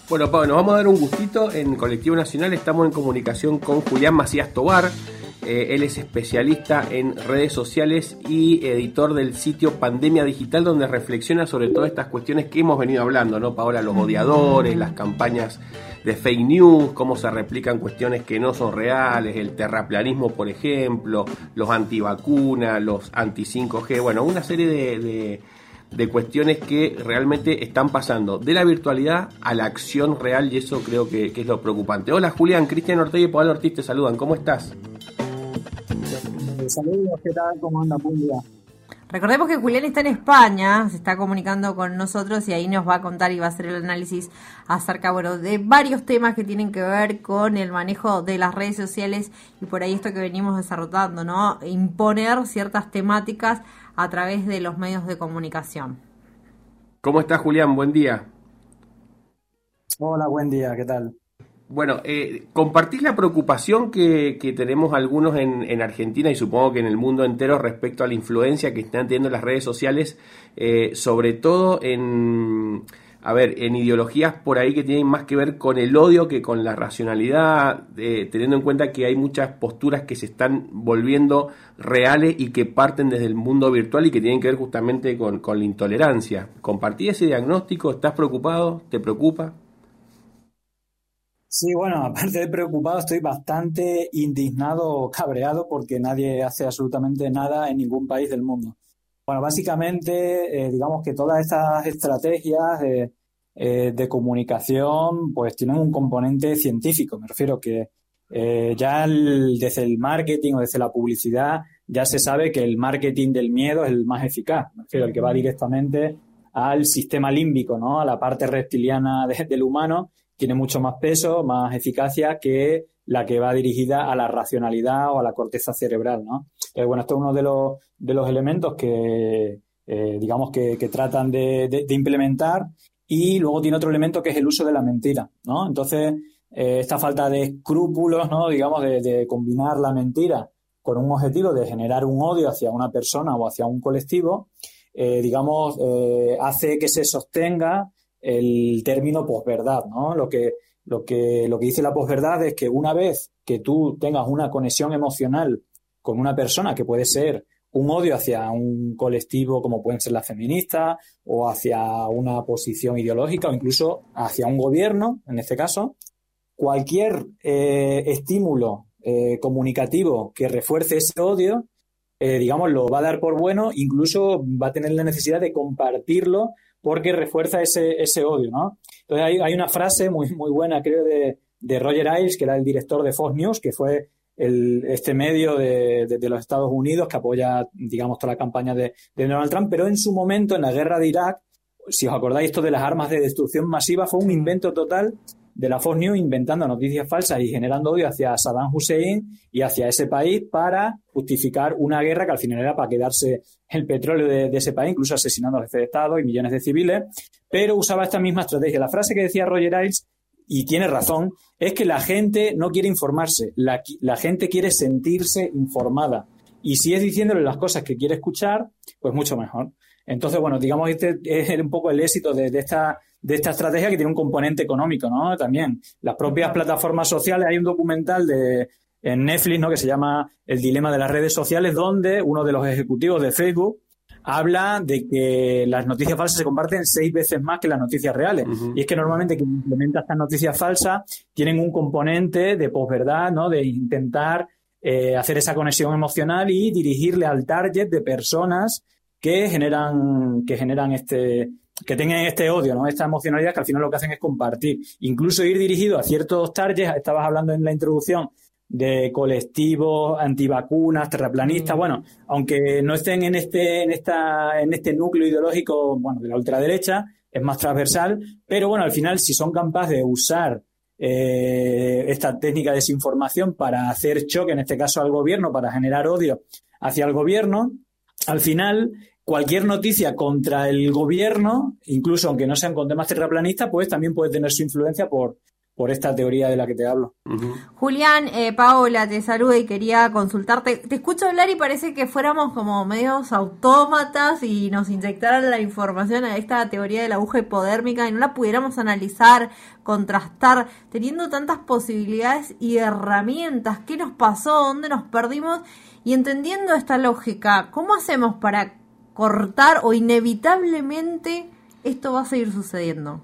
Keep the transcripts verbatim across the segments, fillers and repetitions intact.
Bueno, Pablo, nos vamos a dar un gustito en Colectivo Nacional. Estamos en comunicación con Julián Macías Tobar. Eh, él es especialista en redes sociales y editor del sitio Pandemia Digital, donde reflexiona sobre todas estas cuestiones que hemos venido hablando, ¿no, Paola? Los odiadores, las campañas de fake news, cómo se replican cuestiones que no son reales, el terraplanismo, por ejemplo, los antivacunas, los anti cinco G, bueno, una serie de... de de cuestiones que realmente están pasando de la virtualidad a la acción real, y eso creo que, que es lo preocupante. Hola Julián, Cristian Ortega y Pablo Ortiz te saludan, ¿cómo estás? Saludos, ¿qué tal? ¿Cómo anda? Buen día. Recordemos que Julián está en España, se está comunicando con nosotros y ahí nos va a contar y va a hacer el análisis acerca, bueno, de varios temas que tienen que ver con el manejo de las redes sociales y por ahí esto que venimos desarrollando, ¿no? Imponer ciertas temáticas a través de los medios de comunicación. ¿Cómo estás, Julián? Buen día. Hola, buen día, ¿qué tal? Bueno, eh, compartís la preocupación que, que tenemos algunos en, en Argentina y supongo que en el mundo entero respecto a la influencia que están teniendo las redes sociales, eh, sobre todo en, a ver, en ideologías por ahí que tienen más que ver con el odio que con la racionalidad, eh, teniendo en cuenta que hay muchas posturas que se están volviendo reales y que parten desde el mundo virtual y que tienen que ver justamente con, con la intolerancia. ¿Compartís ese diagnóstico? ¿Estás preocupado? ¿Te preocupa? Sí, bueno, aparte de preocupado, estoy bastante indignado, cabreado, porque nadie hace absolutamente nada en ningún país del mundo. Bueno, básicamente, eh, digamos que todas estas estrategias de, eh, de comunicación, pues tienen un componente científico. Me refiero que eh, ya el, desde el marketing o desde la publicidad ya se sabe que el marketing del miedo es el más eficaz. Me refiero al que va directamente al sistema límbico, ¿no? A la parte reptiliana de, del humano. Tiene mucho más peso, más eficacia que la que va dirigida a la racionalidad o a la corteza cerebral, ¿no? Entonces, bueno, esto es uno de los, de los elementos que, eh, digamos, que, que tratan de, de, de implementar, y luego tiene otro elemento que es el uso de la mentira, ¿no? Entonces, eh, esta falta de escrúpulos, ¿no? Digamos, de, de combinar la mentira con un objetivo de generar un odio hacia una persona o hacia un colectivo, eh, digamos, eh, hace que se sostenga el término posverdad, ¿no? Lo que, lo que, lo que dice la posverdad es que una vez que tú tengas una conexión emocional con una persona, que puede ser un odio hacia un colectivo como pueden ser las feministas, o hacia una posición ideológica, o incluso hacia un gobierno, en este caso, cualquier eh, estímulo eh, comunicativo que refuerce ese odio, eh, digamos, lo va a dar por bueno, incluso va a tener la necesidad de compartirlo porque refuerza ese, ese odio, ¿no? Entonces hay, hay una frase muy, muy buena, creo, de, de Roger Ailes, que era el director de Fox News, que fue el, este medio de, de, de los Estados Unidos que apoya, digamos, toda la campaña de, de Donald Trump, pero en su momento, en la guerra de Irak, si os acordáis, esto de las armas de destrucción masiva fue un invento total de la Fox News, inventando noticias falsas y generando odio hacia Saddam Hussein y hacia ese país para justificar una guerra que al final era para quedarse el petróleo de, de ese país, incluso asesinando al jefe de Estado y millones de civiles, pero usaba esta misma estrategia. La frase que decía Roger Ailes, y tiene razón, es que la gente no quiere informarse, la, la gente quiere sentirse informada. Y si es diciéndole las cosas que quiere escuchar, pues mucho mejor. Entonces, bueno, digamos, este es un poco el éxito de, de esta de esta estrategia, que tiene un componente económico, ¿no? También las propias plataformas sociales. Hay un documental de en Netflix, ¿no?, que se llama El dilema de las redes sociales, donde uno de los ejecutivos de Facebook habla de que las noticias falsas se comparten seis veces más que las noticias reales. Uh-huh. Y es que normalmente quien implementa estas noticias falsas tienen un componente de posverdad, ¿no?, de intentar eh, hacer esa conexión emocional y dirigirle al target de personas que generan que generan este que tengan este odio, ¿no?, esta emocionalidad, que al final lo que hacen es compartir, incluso ir dirigido a ciertos targets. Estabas hablando en la introducción de colectivos antivacunas, terraplanistas, mm. bueno, aunque no estén en este en esta en este núcleo ideológico, bueno, de la ultraderecha, es más transversal, pero bueno, al final, si son capaces de usar eh, esta técnica de desinformación para hacer choque, en este caso al gobierno, para generar odio hacia el gobierno, al final cualquier noticia contra el gobierno, incluso aunque no sean con temas terraplanistas, pues también puede tener su influencia por, por esta teoría de la que te hablo. Uh-huh. Julián, eh, Paola te saluda y quería consultarte. Te escucho hablar y parece que fuéramos como medios autómatas y nos inyectaran la información a esta teoría de la aguja hipodérmica y no la pudiéramos analizar, contrastar, teniendo tantas posibilidades y herramientas. ¿Qué nos pasó? ¿Dónde nos perdimos? Y entendiendo esta lógica, ¿cómo hacemos para cortar o inevitablemente esto va a seguir sucediendo?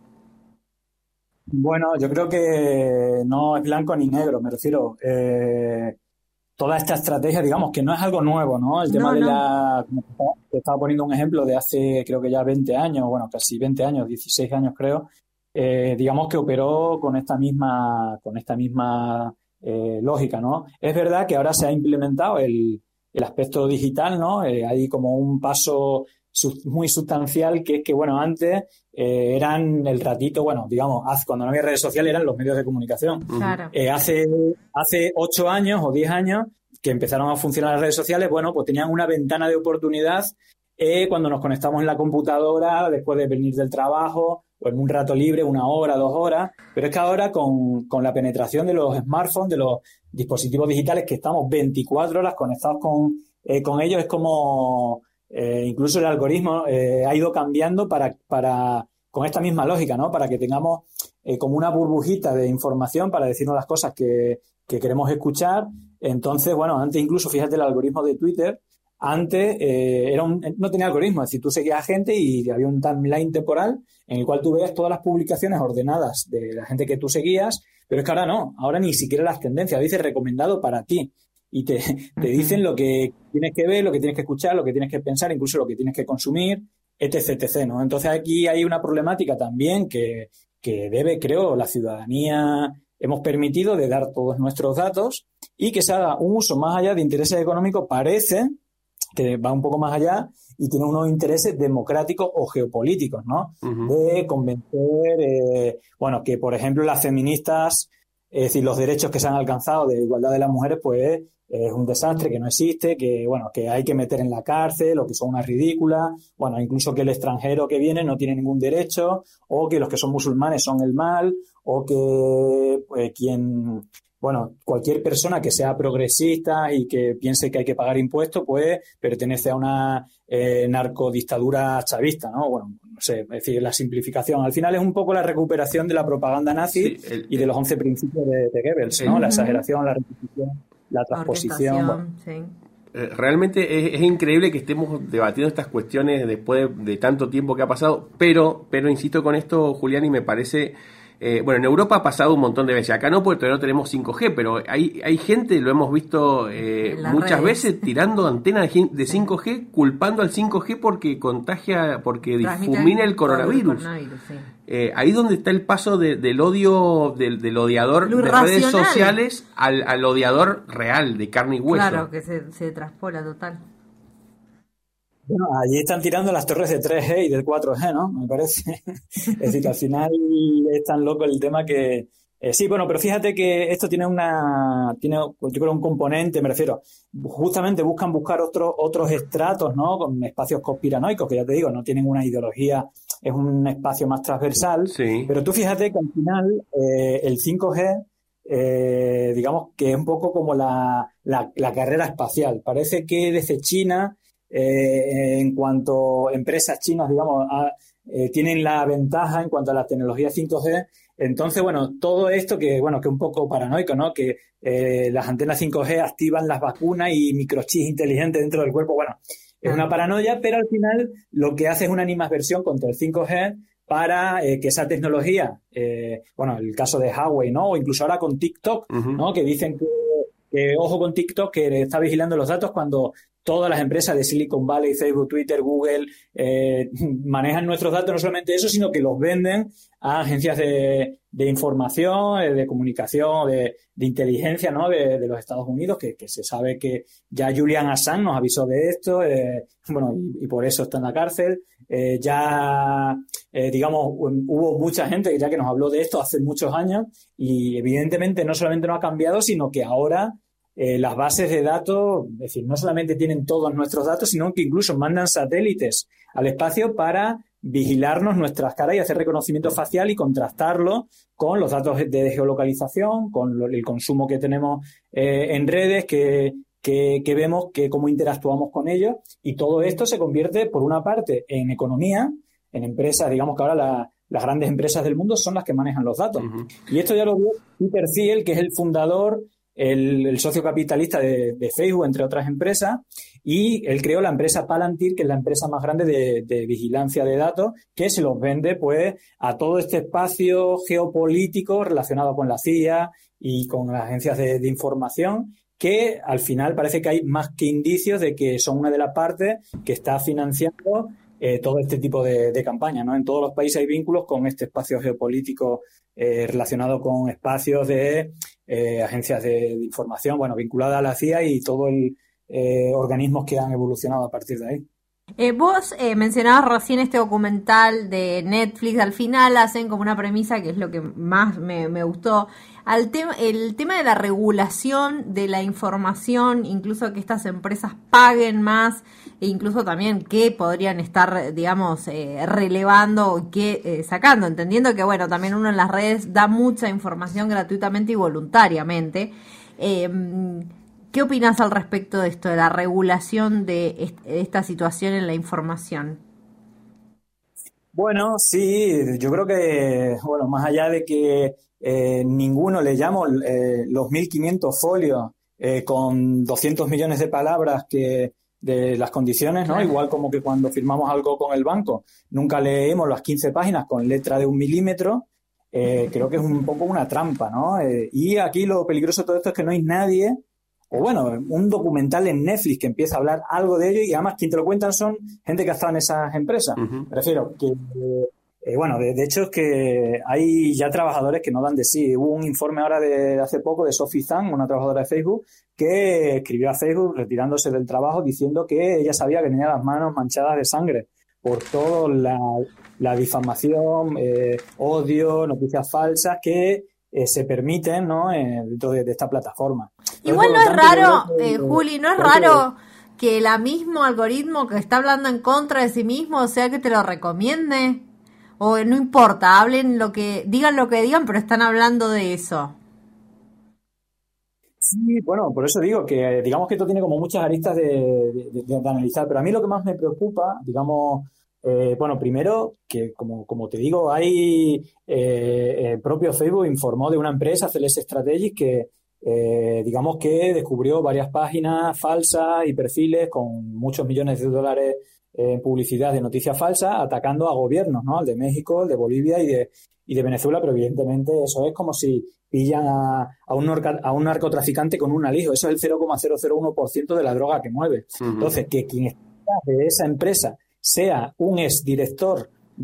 Bueno, yo creo que no es blanco ni negro, me refiero. Eh, toda esta estrategia, digamos, que no es algo nuevo, ¿no? El tema no, de no. la... Te estaba poniendo un ejemplo de hace, creo que ya veinte años, bueno, casi veinte años, dieciséis años creo, eh, digamos que operó con esta misma, con esta misma eh, lógica, ¿no? Es verdad que ahora se ha implementado el, el aspecto digital, ¿no? Eh, hay como un paso muy sustancial, que es que, bueno, antes eh, eran el ratito, bueno, digamos, hace, cuando no había redes sociales eran los medios de comunicación. Claro. Eh, hace, hace ocho años o diez años que empezaron a funcionar las redes sociales, bueno, pues tenían una ventana de oportunidad eh, cuando nos conectamos en la computadora, después de venir del trabajo, o en un rato libre, una hora, dos horas, pero es que ahora con, con la penetración de los smartphones, de los dispositivos digitales, que estamos veinticuatro horas conectados con, eh, con ellos, es como... Eh, incluso el algoritmo eh, ha ido cambiando para, para con esta misma lógica, ¿no? Para que tengamos eh, como una burbujita de información para decirnos las cosas que, que queremos escuchar. Entonces, bueno, antes incluso, fíjate, el algoritmo de Twitter, antes eh, era un, no tenía algoritmo, es decir, tú seguías a gente y había un timeline temporal en el cual tú veías todas las publicaciones ordenadas de la gente que tú seguías, pero es que ahora no, ahora ni siquiera las tendencias, dice recomendado para ti. Y te, te dicen lo que tienes que ver, lo que tienes que escuchar, lo que tienes que pensar, incluso lo que tienes que consumir, etc, etcétera, ¿no? Entonces aquí hay una problemática también que, que debe, creo, la ciudadanía hemos permitido de dar todos nuestros datos y que se haga un uso más allá de intereses económicos, parece que va un poco más allá y tiene unos intereses democráticos o geopolíticos, ¿no? Uh-huh. De convencer, eh, bueno, que por ejemplo las feministas, es decir, los derechos que se han alcanzado de igualdad de las mujeres, pues es un desastre, que no existe, que bueno, que hay que meter en la cárcel, o que son unas ridículas, bueno, incluso que el extranjero que viene no tiene ningún derecho, o que los que son musulmanes son el mal, o que pues, quien, bueno, cualquier persona que sea progresista y que piense que hay que pagar impuestos, pues pertenece a una eh, narcodictadura chavista, ¿no? Bueno, no sé, es decir, la simplificación. Al final es un poco la recuperación de la propaganda nazi, sí, el, y de los once principios de, de Goebbels, ¿no? El, la exageración, la repetición, la transposición. Bueno. Sí. Realmente es, es increíble que estemos debatiendo estas cuestiones después de, de tanto tiempo que ha pasado, pero, pero insisto con esto, Julián, y me parece... Eh, bueno, en Europa ha pasado un montón de veces. Acá no, porque todavía no tenemos cinco G, pero hay hay gente, lo hemos visto eh, muchas redes. veces, tirando antenas de cinco G, culpando al cinco G porque contagia, porque difumina el coronavirus. El coronavirus sí. eh, ahí donde está el paso de, del odio, del, del odiador lo de irracional. Redes sociales al, al odiador real, de carne y hueso. Claro, que se, se traspola total. Bueno, allí están tirando las torres de tres G y del cuatro G, ¿no? Me parece. Es decir, que al final es tan loco el tema que... Eh, sí, bueno, pero fíjate que esto tiene una... tiene, yo creo, un componente, me refiero. Justamente buscan buscar otros otros estratos, ¿no? Con espacios conspiranoicos, que ya te digo, no tienen una ideología, es un espacio más transversal. Sí. Pero tú fíjate que al final eh, el cinco G... Eh, digamos que es un poco como la, la, la carrera espacial. Parece que desde China... Eh, en cuanto a empresas chinas, digamos, a, eh, tienen la ventaja en cuanto a la tecnología cinco G. Entonces, bueno, todo esto que, bueno, que es un poco paranoico, ¿no? Que eh, las antenas cinco G activan las vacunas y microchips inteligentes dentro del cuerpo. Bueno, es una paranoia, pero al final lo que hace es una animadversión contra el cinco G para eh, que esa tecnología, eh, bueno, el caso de Huawei, ¿no? O incluso ahora con TikTok, uh-huh. ¿no? Que dicen que, que, ojo con TikTok, que está vigilando los datos cuando todas las empresas de Silicon Valley, Facebook, Twitter, Google, eh, manejan nuestros datos, no solamente eso, sino que los venden a agencias de, de información, de comunicación, de, de inteligencia, ¿no? De, de los Estados Unidos, que, que se sabe que ya Julian Assange nos avisó de esto, eh, bueno, y, y por eso está en la cárcel. Eh, ya, eh, digamos, hubo mucha gente ya que nos habló de esto hace muchos años y evidentemente no solamente no ha cambiado, sino que ahora Eh, las bases de datos, es decir, no solamente tienen todos nuestros datos, sino que incluso mandan satélites al espacio para vigilarnos nuestras caras y hacer reconocimiento facial y contrastarlo con los datos de geolocalización, con lo, el consumo que tenemos eh, en redes, que, que, que vemos que cómo interactuamos con ellos, y todo esto se convierte, por una parte, en economía, en empresas, digamos que ahora la, las grandes empresas del mundo son las que manejan los datos. Uh-huh. Y esto ya lo vio Peter Thiel, que es el fundador, el, el socio capitalista de, de Facebook, entre otras empresas, y él creó la empresa Palantir, que es la empresa más grande de, de vigilancia de datos, que se los vende pues a todo este espacio geopolítico relacionado con la C I A y con las agencias de, de información, que al final parece que hay más que indicios de que son una de las partes que está financiando eh, todo este tipo de, de campañas, ¿no? En todos los países hay vínculos con este espacio geopolítico eh, relacionado con espacios de eh, agencias de, de información, bueno, vinculadas a la C I A y todo el Eh, organismos que han evolucionado a partir de ahí. Eh, vos eh, mencionabas recién este documental de Netflix. Al final hacen como una premisa que es lo que más me, me gustó. Al tema, el tema de la regulación de la información, incluso que estas empresas paguen más, e incluso también qué podrían estar, digamos, eh, relevando o qué eh, sacando, entendiendo que, bueno, también uno en las redes da mucha información gratuitamente y voluntariamente. Eh, ¿Qué opinas al respecto de esto, de la regulación de esta situación en la información? Bueno, sí, yo creo que, bueno, más allá de que eh, ninguno le llamo eh, los mil quinientos folios eh, con doscientos millones de palabras que de las condiciones, ¿no? Igual como que cuando firmamos algo con el banco, nunca leemos las quince páginas con letra de un milímetro. Eh, creo que es un poco una trampa, ¿no? Eh, y aquí lo peligroso de todo esto es que no hay nadie. O bueno, un documental en Netflix que empieza a hablar algo de ello, y además quien te lo cuentan son gente que ha estado en esas empresas. Uh-huh. Me refiero que, eh, bueno, de, de hecho es que hay ya trabajadores que no dan de sí. Hubo un informe ahora de hace poco de Sophie Zhang, una trabajadora de Facebook, que escribió a Facebook retirándose del trabajo diciendo que ella sabía que tenía las manos manchadas de sangre por toda la, la difamación, eh, odio, noticias falsas que eh, se permiten, ¿no? Eh, dentro de, de esta plataforma. Igual no es raro, eh, Juli, no es raro que el mismo algoritmo que está hablando en contra de sí mismo, o sea, que te lo recomiende, o no importa, hablen lo que, digan lo que digan, pero están hablando de eso. Sí, bueno, por eso digo que digamos que esto tiene como muchas aristas de, de, de, de analizar, pero a mí lo que más me preocupa, digamos, eh, bueno, primero que como, como te digo, hay eh, el propio Facebook informó de una empresa, Celeste Strategies, que Eh, digamos que descubrió varias páginas falsas y perfiles con muchos millones de dólares en publicidad de noticias falsas, atacando a gobiernos, ¿no? Al de México, el de Bolivia y de, y de Venezuela, pero evidentemente eso es como si pillan a, a, un, norca, a un narcotraficante con un alijo. Eso es el cero coma cero cero uno por ciento de la droga que mueve. Uh-huh. Entonces, que quien está de esa empresa sea un exdirector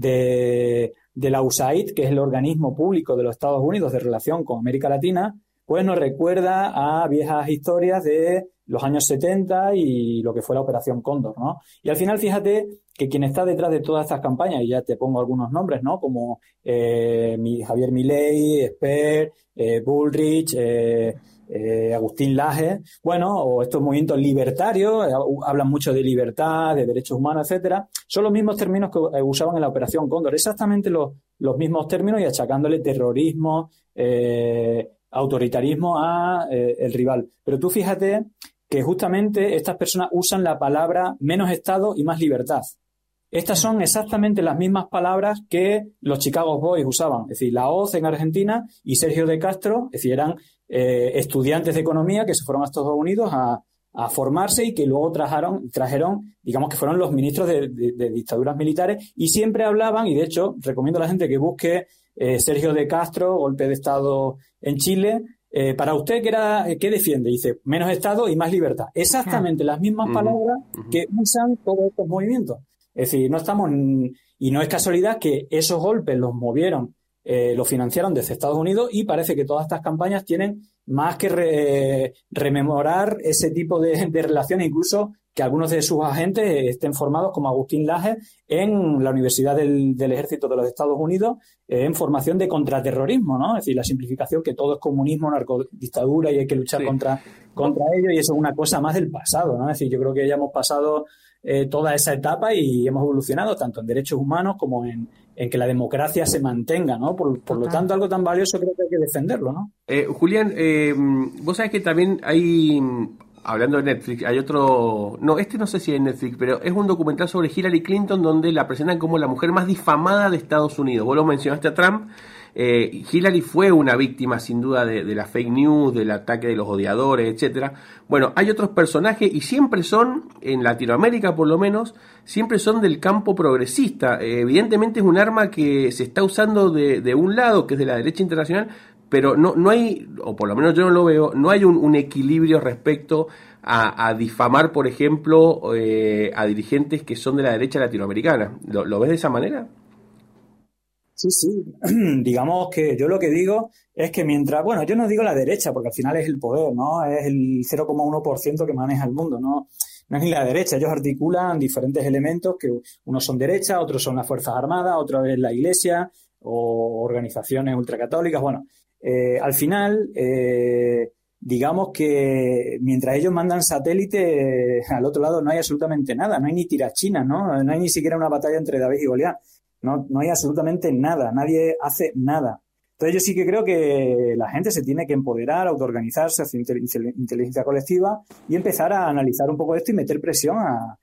de, de la U S A I D, que es el organismo público de los Estados Unidos de relación con América Latina, pues nos recuerda a viejas historias de los años setenta y lo que fue la Operación Cóndor, ¿no? Y al final, fíjate que quien está detrás de todas estas campañas, y ya te pongo algunos nombres, ¿no? Como eh, Javier Milei, Esper, eh, Bullrich, eh, eh, Agustín Laje, bueno, o estos movimientos libertarios, eh, hablan mucho de libertad, de derechos humanos, etcétera, son los mismos términos que eh, usaban en la Operación Cóndor, exactamente los, los mismos términos, y achacándole terrorismo, eh, autoritarismo a eh, el rival. Pero tú fíjate que justamente estas personas usan la palabra menos Estado y más libertad. Estas son exactamente las mismas palabras que los Chicago Boys usaban, es decir, la O Z en Argentina y Sergio de Castro, es decir, eran eh, estudiantes de economía que se fueron a Estados Unidos a, a formarse y que luego trajeron, trajeron, digamos que fueron los ministros de, de, de dictaduras militares, y siempre hablaban, y de hecho recomiendo a la gente que busque eh, Sergio de Castro, golpe de Estado en Chile. Eh, para usted, ¿qué, era, ¿qué defiende? Dice, menos Estado y más libertad. Exactamente las mismas uh-huh. palabras uh-huh. que usan todos estos movimientos. Es decir, no estamos, y no es casualidad que esos golpes los movieron, eh, los financiaron desde Estados Unidos, y parece que todas estas campañas tienen más que re, rememorar ese tipo de, de relaciones, incluso que algunos de sus agentes estén formados, como Agustín Laje, en la Universidad del, del Ejército de los Estados Unidos, eh, en formación de contraterrorismo, ¿no? Es decir, la simplificación que todo es comunismo, narcodictadura y hay que luchar sí. contra, contra ello, y eso es una cosa más del pasado, ¿no? Es decir, yo creo que ya hemos pasado eh, toda esa etapa y hemos evolucionado tanto en derechos humanos como en, en que la democracia se mantenga, ¿no? Por, por lo tanto, algo tan valioso creo que hay que defenderlo, ¿no? Eh, Julián, eh, vos sabés que también hay... Hablando de Netflix, hay otro... No, este no sé si es Netflix, pero es un documental sobre Hillary Clinton donde la presentan como la mujer más difamada de Estados Unidos. Vos lo mencionaste a Trump. Eh, Hillary fue una víctima, sin duda, de, de la fake news, del ataque de los odiadores, etcétera. Bueno, hay otros personajes y siempre son, en Latinoamérica por lo menos, siempre son del campo progresista. Eh, evidentemente es un arma que se está usando de, de un lado, que es de la derecha internacional, pero no, no hay, o por lo menos yo no lo veo, no hay un, un equilibrio respecto a, a difamar, por ejemplo, eh, a dirigentes que son de la derecha latinoamericana. ¿Lo, lo ves de esa manera? Sí, sí. Digamos que yo lo que digo es que mientras, bueno, yo no digo la derecha, porque al final es el poder, ¿no? Es el cero coma uno por ciento que maneja el mundo, ¿no? No es ni la derecha. Ellos articulan diferentes elementos que unos son derecha, otros son las Fuerzas Armadas, otro es la Iglesia o organizaciones ultracatólicas. Bueno, eh, al final, eh, digamos que mientras ellos mandan satélites, eh, al otro lado no hay absolutamente nada, no hay ni tirachinas, ¿no? No hay ni siquiera una batalla entre David y Goliat. No, no hay absolutamente nada, nadie hace nada. Entonces yo sí que creo que la gente se tiene que empoderar, autoorganizarse, hacer inteligencia colectiva y empezar a analizar un poco esto y meter presión a,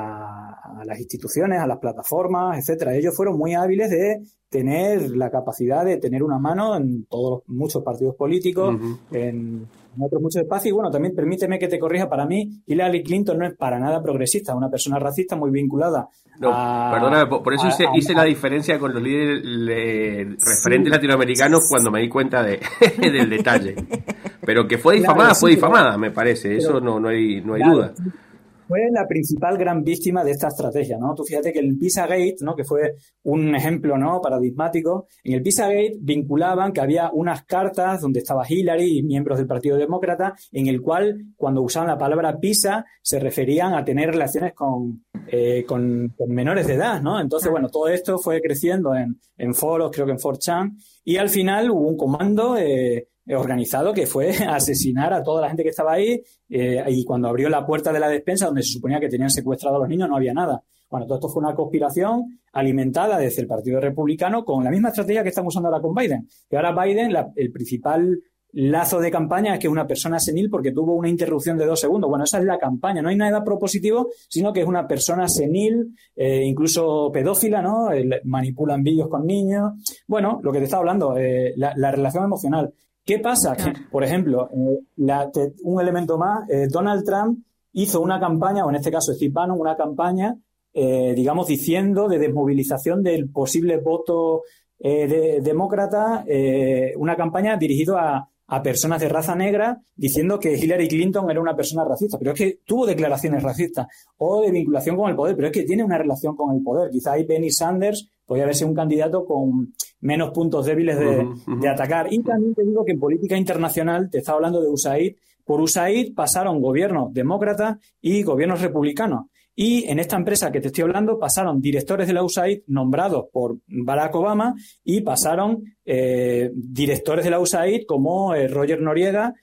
a, a las instituciones, a las plataformas, etcétera. Ellos fueron muy hábiles de tener la capacidad de tener una mano en todos los, muchos partidos políticos, uh-huh. en, en otros muchos espacios. Y bueno, también permíteme que te corrija, para mí Hillary Clinton no es para nada progresista, es una persona racista muy vinculada no, a... Perdóname, por, por eso a, hice, a, hice a, la diferencia con los líderes le, referentes sí, latinoamericanos cuando me di cuenta de, del detalle. Pero que fue difamada, claro, sí, fue difamada, pero, me parece, pero, eso no, no hay, no hay claro, duda. Fue la principal gran víctima de esta estrategia, ¿no? Tú fíjate que el Pizzagate, ¿no? Que fue un ejemplo, ¿no? Paradigmático. En el Pizzagate vinculaban que había unas cartas donde estaba Hillary y miembros del Partido Demócrata, en el cual, cuando usaban la palabra pizza, se referían a tener relaciones con, eh, con, con menores de edad, ¿no? Entonces, bueno, todo esto fue creciendo en, en foros, creo que en cuatro chan, y al final hubo un comando eh, organizado que fue asesinar a toda la gente que estaba ahí, eh, y cuando abrió la puerta de la despensa donde se suponía que tenían secuestrados a los niños no había nada. Bueno, todo esto fue una conspiración alimentada desde el Partido Republicano con la misma estrategia que están usando ahora con Biden. Que ahora Biden, la, el principal lazo de campaña es que es una persona senil porque tuvo una interrupción de dos segundos. Bueno, esa es la campaña. No hay nada propositivo, sino que es una persona senil, eh, incluso pedófila, ¿no? Eh, manipulan vídeos con niños. Bueno, lo que te estaba hablando, eh, la, la relación emocional. ¿Qué pasa? Que, por ejemplo, eh, la, te, un elemento más, eh, Donald Trump hizo una campaña, o en este caso Steve Bannon, una campaña, eh, digamos, diciendo de desmovilización del posible voto eh, de, demócrata, eh, una campaña dirigida a, a personas de raza negra, diciendo que Hillary Clinton era una persona racista. Pero es que tuvo declaraciones racistas o de vinculación con el poder, pero es que tiene una relación con el poder. Quizá ahí Bernie Sanders podría haber sido un candidato con menos puntos débiles de, uh-huh, uh-huh. de atacar. Y también te digo que en política internacional, te estaba hablando de U S A I D, por U S A I D pasaron gobiernos demócratas y gobiernos republicanos. Y en esta empresa que te estoy hablando pasaron directores de la U S A I D nombrados por Barack Obama y pasaron eh, directores de la U S A I D como eh, Roger Noriega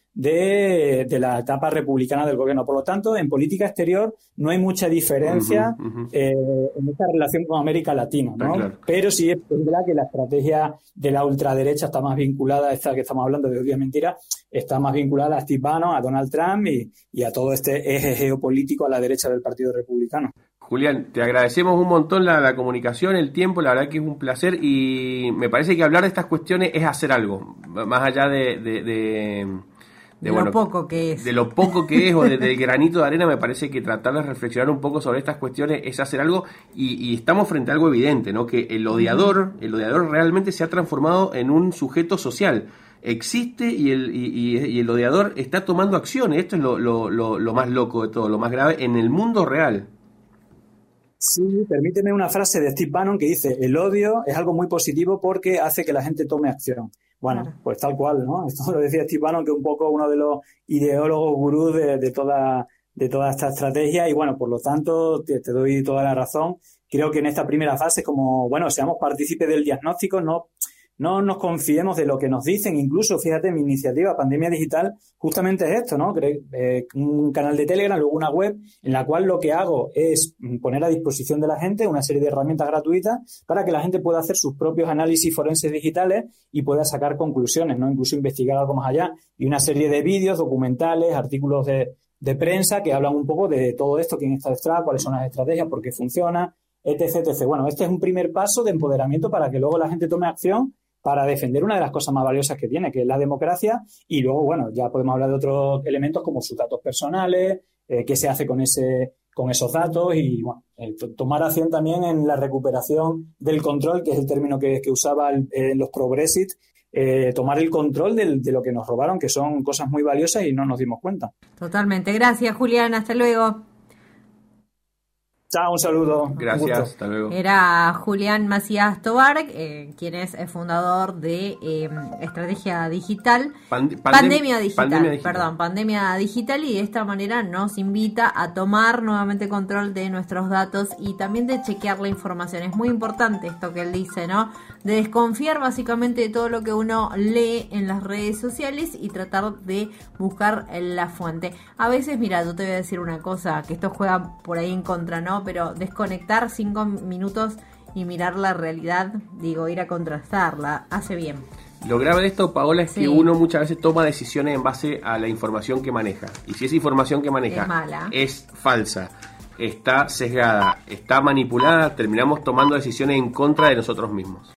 de, de la etapa republicana del gobierno. Por lo tanto, en política exterior no hay mucha diferencia uh-huh, uh-huh. Eh, en esta relación con América Latina, ¿no? Claro. Pero sí es verdad que la estrategia de la ultraderecha está más vinculada, esta que estamos hablando de odio y mentira, está más vinculada a Steve Bannon, a Donald Trump y, y a todo este eje geopolítico a la derecha del Partido Republicano. Julián, te agradecemos un montón la, la comunicación, el tiempo, la verdad que es un placer y me parece que hablar de estas cuestiones es hacer algo, más allá de... de, de De, de bueno, lo poco que es. De lo poco que es o de, del granito de arena, me parece que tratar de reflexionar un poco sobre estas cuestiones es hacer algo y, y estamos frente a algo evidente, ¿no? Que el odiador, el odiador realmente se ha transformado en un sujeto social. Existe y el, y, y el odiador está tomando acciones. Esto es lo, lo, lo, lo más loco de todo, lo más grave en el mundo real. Sí, permíteme una frase de Steve Bannon que dice: el odio es algo muy positivo porque hace que la gente tome acción. Bueno, claro. pues tal cual, ¿no? Esto lo decía Steve Bannon, que es un poco uno de los ideólogos gurús de, de toda de toda esta estrategia, y bueno, por lo tanto, te, te doy toda la razón. Creo que en esta primera fase, como, bueno, seamos partícipes del diagnóstico, no, no nos confiemos de lo que nos dicen. Incluso, fíjate, mi iniciativa Pandemia Digital justamente es esto, ¿no? Eh, un canal de Telegram, luego una web en la cual lo que hago es poner a disposición de la gente una serie de herramientas gratuitas para que la gente pueda hacer sus propios análisis forenses digitales y pueda sacar conclusiones, ¿no? Incluso investigar algo más allá. Y una serie de vídeos, documentales, artículos de, de prensa que hablan un poco de todo esto, quién está detrás, cuáles son las estrategias, por qué funciona, etc, etcétera. Bueno, este es un primer paso de empoderamiento para que luego la gente tome acción para defender una de las cosas más valiosas que tiene, que es la democracia, y luego, bueno, ya podemos hablar de otros elementos como sus datos personales, eh, qué se hace con ese con esos datos y, bueno, eh, tomar acción también en la recuperación del control, que es el término que, que usaba el, eh, los pro-Brexit, eh, tomar el control del, de lo que nos robaron, que son cosas muy valiosas y no nos dimos cuenta. Totalmente. Gracias, Julián. Hasta luego. Chao, un saludo. Gracias, un hasta luego. Era Julián Macías Tobar, eh, quien es el fundador de eh, Estrategia Digital, Pand- pandem- pandemia, digital, pandemia Digital, perdón, Pandemia Digital, y de esta manera nos invita a tomar nuevamente control de nuestros datos y también de chequear la información. Es muy importante esto que él dice, ¿no? De desconfiar básicamente de todo lo que uno lee en las redes sociales y tratar de buscar la fuente. A veces, mira, yo te voy a decir una cosa, que esto juega por ahí en contra, ¿no? Pero desconectar cinco minutos y mirar la realidad, digo, ir a contrastarla, hace bien. Lo grave de esto, Paola, es sí. que uno muchas veces toma decisiones en base a la información que maneja. Y si esa información que maneja es, mala. es falsa, está sesgada, está manipulada, terminamos tomando decisiones en contra de nosotros mismos.